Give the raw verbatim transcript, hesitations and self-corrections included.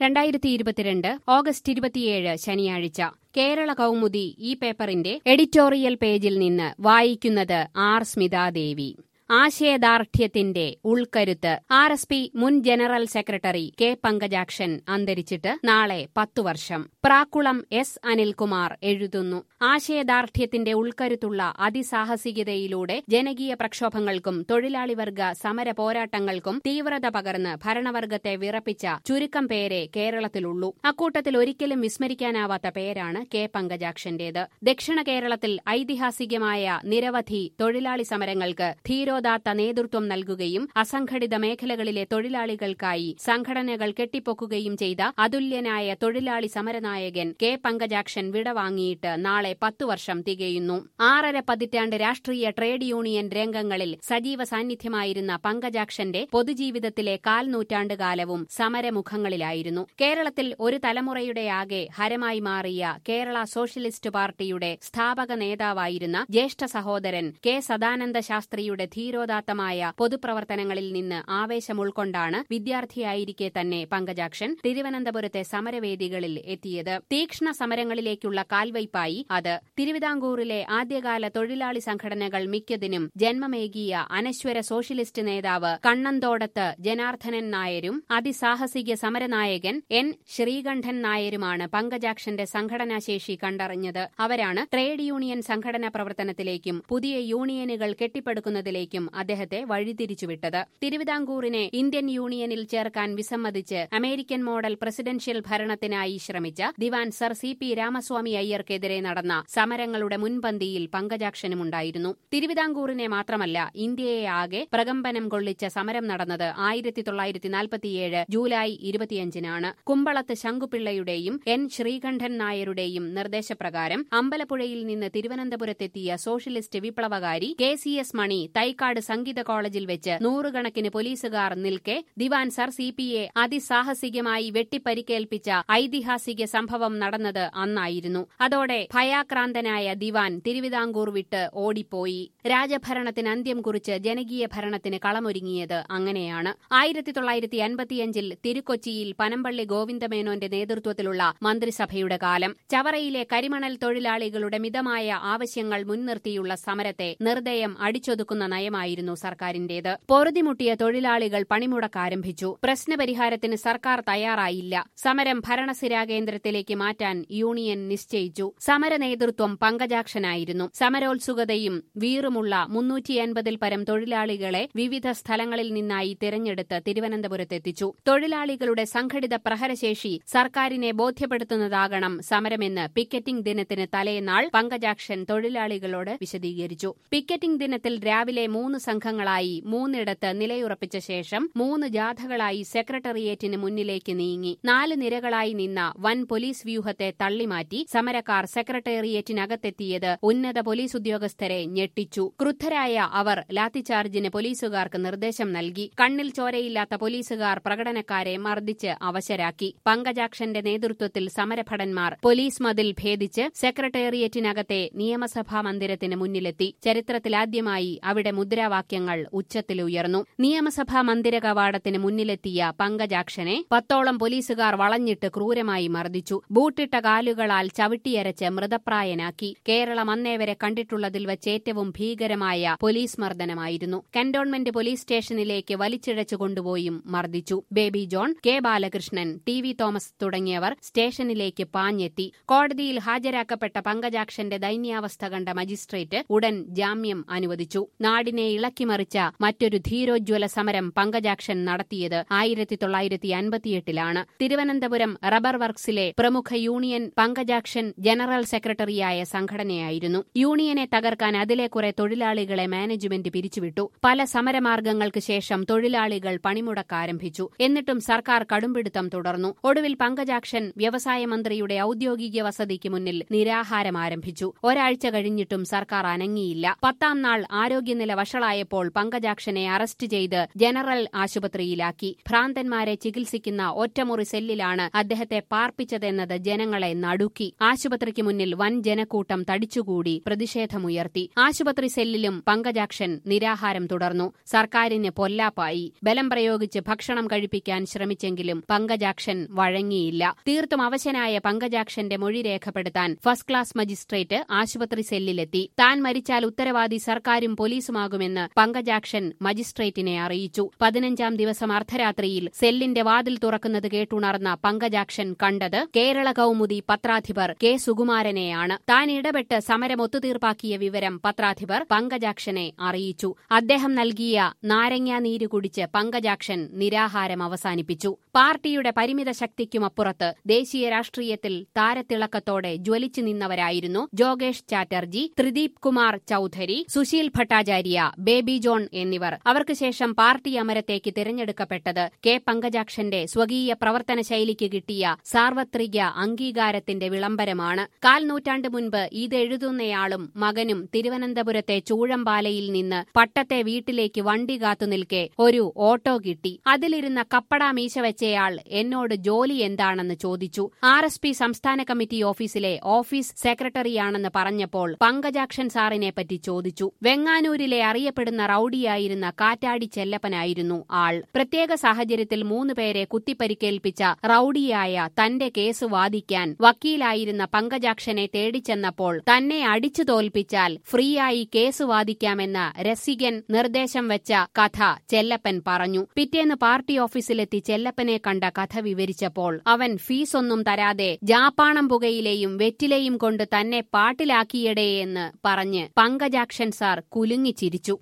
രണ്ടായിരത്തി ഇരുപത്തിരണ്ട് ഓഗസ്റ്റ് ഇരുപത്തിയേഴ് ശനിയാഴ്ച കേരള കൗമുദി ഈ പേപ്പറിന്റെ എഡിറ്റോറിയൽ പേജിൽ നിന്ന് വായിക്കുന്നത് ആർ സ്മിതാദേവി. ആശയദാർഢ്യത്തിന്റെ ഉൾക്കരുത്ത്. ആർ എസ് പി മുൻ ജനറൽ സെക്രട്ടറി കെ പങ്കജാക്ഷൻ അന്തരിച്ചിട്ട് നാളെ പത്തു വർഷം. പ്രാക്കുളം എസ് അനിൽകുമാർ എഴുതുന്നു. ആശയദാർഢ്യത്തിന്റെ ഉൾക്കരുത്തുള്ള അതിസാഹസികതയിലൂടെ ജനകീയ പ്രക്ഷോഭങ്ങൾക്കും തൊഴിലാളിവർഗ സമര പോരാട്ടങ്ങൾക്കും തീവ്രത പകർന്ന് ഭരണവർഗത്തെ വിറപ്പിച്ച ചുരുക്കം പേരെ കേരളത്തിലുള്ളൂ. അക്കൂട്ടത്തിൽ ഒരിക്കലും വിസ്മരിക്കാനാവാത്ത പേരാണ് കെ പങ്കജാക്ഷന്റേത്. ദക്ഷിണ കേരളത്തിൽ ഐതിഹാസികമായ നിരവധി തൊഴിലാളി സമരങ്ങൾക്ക് ധീരോ ാത്ത നേതൃത്വം നൽകുകയും അസംഘടിത മേഖലകളിലെ തൊഴിലാളികൾക്കായി സംഘടനകൾ കെട്ടിപ്പൊക്കുകയും ചെയ്ത അതുല്യനായ തൊഴിലാളി സമരനായകൻ കെ പങ്കജാക്ഷൻ വിടവാങ്ങിയിട്ട് നാളെ പത്തു വർഷം തികയുന്നു. ആറര പതിറ്റാണ്ട് രാഷ്ട്രീയ ട്രേഡ് യൂണിയൻ രംഗങ്ങളിൽ സജീവ സാന്നിധ്യമായിരുന്ന പങ്കജാക്ഷന്റെ പൊതുജീവിതത്തിലെ കാൽ നൂറ്റാണ്ടുകാലവും സമരമുഖങ്ങളിലായിരുന്നു. കേരളത്തിൽ ഒരു തലമുറയുടെയാകെ ഹരമായി മാറിയ കേരള സോഷ്യലിസ്റ്റ് പാർട്ടിയുടെ സ്ഥാപക നേതാവായിരുന്ന ജ്യേഷ്ഠ സഹോദരൻ കെ സദാനന്ദ ശാസ്ത്രിയുടെ ധീരോദാത്തമായ പൊതുപ്രവർത്തനങ്ങളിൽ നിന്ന് ആവേശം ഉൾക്കൊണ്ടാണ് വിദ്യാർത്ഥിയായിരിക്കെ തന്നെ പങ്കജാക്ഷൻ തിരുവനന്തപുരത്തെ സമരവേദികളിൽ എത്തിയത്. തീക്ഷ്ണ സമരങ്ങളിലേക്കുള്ള കാൽവയ്പായി അത്. തിരുവിതാംകൂറിലെ ആദ്യകാല തൊഴിലാളി സംഘടനകൾ മിക്കതിനും ജന്മമേകിയ അനശ്വര സോഷ്യലിസ്റ്റ് നേതാവ് കണ്ണന്തോടത്ത് ജനാർദ്ദനൻ നായരും അതിസാഹസിക സമരനായകൻ എൻ ശ്രീകണ്ഠൻ നായരുമാണ് പങ്കജാക്ഷന്റെ സംഘടനാശേഷി കണ്ടറിഞ്ഞത്. അവരാണ് ട്രേഡ് യൂണിയൻ സംഘടനാ പ്രവർത്തനത്തിലേക്കും പുതിയ യൂണിയനുകൾ കെട്ടിപ്പടുക്കുന്നതിലേക്കും അദ്ദേഹത്തെ വഴിതിരിച്ചുവിട്ടത്. തിരുവിതാംകൂറിനെ ഇന്ത്യൻ യൂണിയനിൽ ചേർക്കാൻ വിസമ്മതിച്ച് അമേരിക്കൻ മോഡൽ പ്രസിഡൻഷ്യൽ ഭരണത്തിനായി ശ്രമിച്ച ദിവാൻ സർ സി പി രാമസ്വാമി അയ്യർക്കെതിരെ നടന്ന സമരങ്ങളുടെ മുൻപന്തിയിൽ പങ്കജാക്ഷനുമുണ്ടായിരുന്നു. തിരുവിതാംകൂറിനെ മാത്രമല്ല ഇന്ത്യയെ ആകെ പ്രകമ്പനം കൊള്ളിച്ച സമരം നടന്നത് ആയിരത്തി തൊള്ളായിരത്തി നാൽപ്പത്തിയേഴ് ജൂലൈ ഇരുപത്തിയഞ്ചിനാണ്. കുമ്പളത്ത് ശങ്കുപിള്ളയുടെയും എൻ ശ്രീകണ്ഠൻ നായരുടെയും നിർദ്ദേശപ്രകാരം അമ്പലപ്പുഴയിൽ നിന്ന് തിരുവനന്തപുരത്തെത്തിയ സോഷ്യലിസ്റ്റ് വിപ്ലവകാരി K C S Mani Thycaud സംഗീത കോളേജിൽ വെച്ച് നൂറുകണക്കിന് പോലീസുകാർ നിൽക്കെ ദിവാൻ സർ സി പിയെ അതിസാഹസികമായി വെട്ടിപ്പരിക്കേൽപ്പിച്ച ഐതിഹാസിക സംഭവം നടന്നത് അന്നായിരുന്നു. അതോടെ ഭയാക്രാന്തനായ ദിവാൻ തിരുവിതാംകൂർ വിട്ട് ഓടിപ്പോയി. രാജഭരണത്തിന് അന്ത്യം കുറിച്ച് ജനകീയ ഭരണത്തിന് കളമൊരുങ്ങിയത് അങ്ങനെയാണ്. ആയിരത്തി തൊള്ളായിരത്തി അൻപത്തിയഞ്ചിൽ തിരുക്കൊച്ചിയിൽ പനമ്പള്ളി ഗോവിന്ദമേനോന്റെ നേതൃത്വത്തിലുള്ള മന്ത്രിസഭയുടെ കാലം. ചവറയിലെ കരിമണൽ തൊഴിലാളികളുടെ മിതമായ ആവശ്യങ്ങൾ മുൻനിർത്തിയുള്ള സമരത്തെ നിർദ്ദയം അടിച്ചൊതുക്കുന്ന നയമായിരുന്നു സർക്കാരിന്റേത്. പൊറുതിമുട്ടിയ തൊഴിലാളികൾ പണിമുടക്കാരംഭിച്ചു. പ്രശ്നപരിഹാരത്തിന് സർക്കാർ തയ്യാറായില്ല. സമരം ഭരണസിരാ കേന്ദ്രത്തിലേക്ക് മാറ്റാൻ യൂണിയൻ നിശ്ചയിച്ചു. സമര നേതൃത്വം പങ്കജാക്ഷനായിരുന്നു. സമരോത്സുകതയും വീറുമുള്ള മുന്നൂറ്റി അൻപതിൽ പരം തൊഴിലാളികളെ വിവിധ സ്ഥലങ്ങളിൽ നിന്നായി തിരഞ്ഞെടുത്ത് തിരുവനന്തപുരത്തെത്തിച്ചു. തൊഴിലാളികളുടെ സംഘടിത പ്രഹരശേഷി സർക്കാരിനെ ബോധ്യപ്പെടുത്തുന്നതാകണം സമരമെന്ന് പിക്കറ്റിംഗ് ദിനത്തിന് തലേനാൾ പങ്കജാക്ഷൻ തൊഴിലാളികളോട് വിശദീകരിച്ചു. പിക്കറ്റിംഗ് ദിനത്തിൽ രാവിലെ മൂന്ന് സംഘങ്ങളായി മൂന്നിടത്ത് നിലയുറപ്പിച്ച ശേഷം മൂന്ന് ജാഥകളായി സെക്രട്ടേറിയറ്റിന് മുന്നിലേക്ക് നീങ്ങി. നാല് നിരകളായി നിന്ന വൻ പോലീസ് വ്യൂഹത്തെ തള്ളിമാറ്റി സമരക്കാർ സെക്രട്ടേറിയറ്റിനകത്തെത്തിയത് ഉന്നത പോലീസ് ഉദ്യോഗസ്ഥരെ ഞെട്ടിച്ചു. ക്രുദ്ധരായ അവർ ലാത്തിചാർജിന് പോലീസുകാർക്ക് നിർദ്ദേശം നൽകി. കണ്ണിൽ ചോരയില്ലാത്ത പോലീസുകാർ പ്രകടനക്കാരെ മർദ്ദിച്ച് അവശരാക്കി. പങ്കജാക്ഷന്റെ നേതൃത്വത്തിൽ സമരഭടന്മാർ പോലീസ് മതിൽ ഭേദിച്ച് സെക്രട്ടേറിയറ്റിനകത്തെ നിയമസഭാ മന്ദിരത്തിന് മുന്നിലെത്തി. ചരിത്രത്തിലാദ്യമായി അവിടെ മുദ്രാവാക്യങ്ങൾ ഉച്ചത്തിലുയർന്നു. നിയമസഭാ മന്ദിര കവാടത്തിന് മുന്നിലെത്തിയ പങ്കജാക്ഷനെ പത്തോളം പോലീസുകാർ വളഞ്ഞിട്ട് ക്രൂരമായി മർദ്ദിച്ചു. ബൂട്ടിട്ട കാലുകളാൽ ചവിട്ടിയരച്ച് മൃതപ്രായനാക്കി. കേരളം അന്നേവരെ കണ്ടിട്ടുള്ളതിൽ വച്ചേറ്റവും ഭീകരമായ പോലീസ് മർദ്ദനമായിരുന്നു. കന്റോൺമെന്റ് പോലീസ് സ്റ്റേഷനിലേക്ക് വലിച്ചിഴച്ചു കൊണ്ടുപോയും മർദ്ദിച്ചു. Baby John, K Balakrishnan, T V Thomas തുടങ്ങിയവർ സ്റ്റേഷനിലേക്ക് പാഞ്ഞെത്തി. കോടതിയിൽ ഹാജരാക്കപ്പെട്ട പങ്കജാക്ഷന്റെ ദൈന്യാവസ്ഥ കണ്ട മജിസ്ട്രേറ്റ് ഉടൻ ജാമ്യം അനുവദിച്ചു. നാടിനെ ഇളക്കിമറിച്ച മറ്റൊരു ധീരോജ്വല സമരം പങ്കജാക്ഷൻ നടത്തിയത് ആയിരത്തി തൊള്ളായിരത്തി അൻപത്തിയെട്ടിലാണ്. തിരുവനന്തപുരം റബ്ബർ വർക്സിലെ പ്രമുഖ യൂണിയൻ പങ്കജാക്ഷൻ ജനറൽ സെക്രട്ടറിയായ സംഘടനയായിരുന്നു. യൂണിയനെ തകർക്കാൻ അതിലെ കുറെ തൊഴിലാളികളെ മാനേജ്മെന്റ് പിരിച്ചുവിട്ടു. പല സമരമാർഗങ്ങൾക്ക് ശേഷം തൊഴിലാളികൾ പണിമുടക്കാരംഭിച്ചു. എന്നിട്ടും സർക്കാർ കടുംപിടുത്തം തുടർന്നു. ഒടുവിൽ പങ്കജാക്ഷൻ വ്യവസായ മന്ത്രിയുടെ ഔദ്യോഗിക വസതിക്ക് മുന്നിൽ നിരാഹാരം ആരംഭിച്ചു. ഒരാഴ്ച കഴിഞ്ഞിട്ടും സർക്കാർ അനങ്ങിയില്ല. പത്താം നാൾ ആരോഗ്യനില വഷ വഷളായപ്പോൾ പങ്കജാക്ഷനെ അറസ്റ്റ് ചെയ്ത് ജനറൽ ആശുപത്രിയിലാക്കി. ഭ്രാന്തന്മാരെ ചികിത്സിക്കുന്ന ഒറ്റമുറി സെല്ലിലാണ് അദ്ദേഹത്തെ പാർപ്പിച്ചതെന്നത് ജനങ്ങളെ നടുക്കി. ആശുപത്രിക്ക് മുന്നിൽ വൻ ജനക്കൂട്ടം തടിച്ചുകൂടി പ്രതിഷേധമുയർത്തി. ആശുപത്രി സെല്ലിലും പങ്കജാക്ഷൻ നിരാഹാരം തുടർന്നു. സർക്കാരിന് പൊല്ലാപ്പായി. ബലം പ്രയോഗിച്ച് ഭക്ഷണം കഴിപ്പിക്കാൻ ശ്രമിച്ചെങ്കിലും പങ്കജാക്ഷൻ വഴങ്ങിയില്ല. തീർത്തും അവശനായ പങ്കജാക്ഷന്റെ മൊഴി രേഖപ്പെടുത്താൻ ഫസ്റ്റ് ക്ലാസ് മജിസ്ട്രേറ്റ് ആശുപത്രി സെല്ലിലെത്തി. താൻ മരിച്ചാൽ ഉത്തരവാദി സർക്കാരും പോലീസുമാകുമെന്ന് പങ്കജാക്ഷൻ മജിസ്ട്രേറ്റിനെ അറിയിച്ചു. പതിനഞ്ചാം ദിവസം അർദ്ധരാത്രിയിൽ സെല്ലിന്റെ വാതിൽ തുറക്കുന്നത് കേട്ടുണർന്ന പങ്കജാക്ഷൻ കണ്ടത് കേരള കൗമുദി പത്രാധിപർ കെ സുകുമാരനെയാണ്. താൻ ഇടപെട്ട് സമരം ഒത്തുതീർപ്പാക്കിയ വിവരം പത്രാധിപർ പങ്കജാക്ഷനെ അറിയിച്ചു. അദ്ദേഹം നൽകിയ നാരങ്ങാ നീര് കുടിച്ച് പങ്കജാക്ഷൻ നിരാഹാരം അവസാനിപ്പിച്ചു. പാർട്ടിയുടെ പരിമിത ശക്തിക്കുമപ്പുറത്ത് ദേശീയ രാഷ്ട്രീയത്തിൽ താരത്തിളക്കത്തോടെ ജ്വലിച്ചു നിന്നവരായിരുന്നു ജോഗേഷ് ചാറ്റർജി, ത്രിദീപ് കുമാർ ചൌധരി, സുശീൽ ഭട്ടാചാര്യ, ബേബി ജോൺ എന്നിവർ. അവർക്ക് ശേഷം പാർട്ടി അമരത്തേക്ക് തിരഞ്ഞെടുക്കപ്പെട്ടത് കെ പങ്കജാക്ഷന്റെ സ്വകീയ പ്രവർത്തന ശൈലിക്ക് കിട്ടിയ സാർവത്രിക അംഗീകാരത്തിന്റെ വിളംബരമാണ്. കാൽ നൂറ്റാണ്ട് മുൻപ് ഇതെഴുതുന്നയാളും മകനും തിരുവനന്തപുരത്തെ ചൂഴമ്പാലയിൽ നിന്ന് പട്ടത്തെ വീട്ടിലേക്ക് വണ്ടി കാത്തുനിൽക്കെ ഒരു ഓട്ടോ കിട്ടി. അതിലിരുന്ന കപ്പടാ മീശ വെച്ചയാൾ എന്നോട് ജോലി എന്താണെന്ന് ചോദിച്ചു. ആർ എസ് പി സംസ്ഥാന കമ്മിറ്റി ഓഫീസിലെ ഓഫീസ് സെക്രട്ടറിയാണെന്ന് പറഞ്ഞപ്പോൾ പങ്കജാക്ഷൻ സാറിനെ പറ്റി ചോദിച്ചു. വെങ്ങാനൂരിലെ അറിയപ്പെടുന്ന റൌഡിയായിരുന്ന കാറ്റാടി ചെല്ലപ്പനായിരുന്നു ആൾ. പ്രത്യേക സാഹചര്യത്തിൽ മൂന്നുപേരെ കുത്തിപ്പരിക്കേൽപ്പിച്ച റൌഡിയായ തന്റെ കേസ് വാദിക്കാൻ വക്കീലായിരുന്ന പങ്കജാക്ഷനെ തേടിച്ചെന്നപ്പോൾ തന്നെ അടിച്ചു തോൽപ്പിച്ചാൽ ഫ്രീയായി കേസ് വാദിക്കാമെന്ന രസികൻ നിർദ്ദേശം വെച്ച കഥ ചെല്ലപ്പൻ പറഞ്ഞു. പിറ്റേന്ന് പാർട്ടി ഓഫീസിലെത്തി ചെല്ലപ്പനെ കണ്ട കഥ വിവരിച്ചപ്പോൾ അവൻ ഫീസൊന്നും തരാതെ ജാപ്പാണം പുകയിലെയും വെറ്റിലെയും കൊണ്ട് തന്നെ പാട്ടിലാക്കിയടേയെന്ന് പറഞ്ഞ് പങ്കജാക്ഷൻ സാർ കുലുങ്ങിച്ചിരിച്ചു.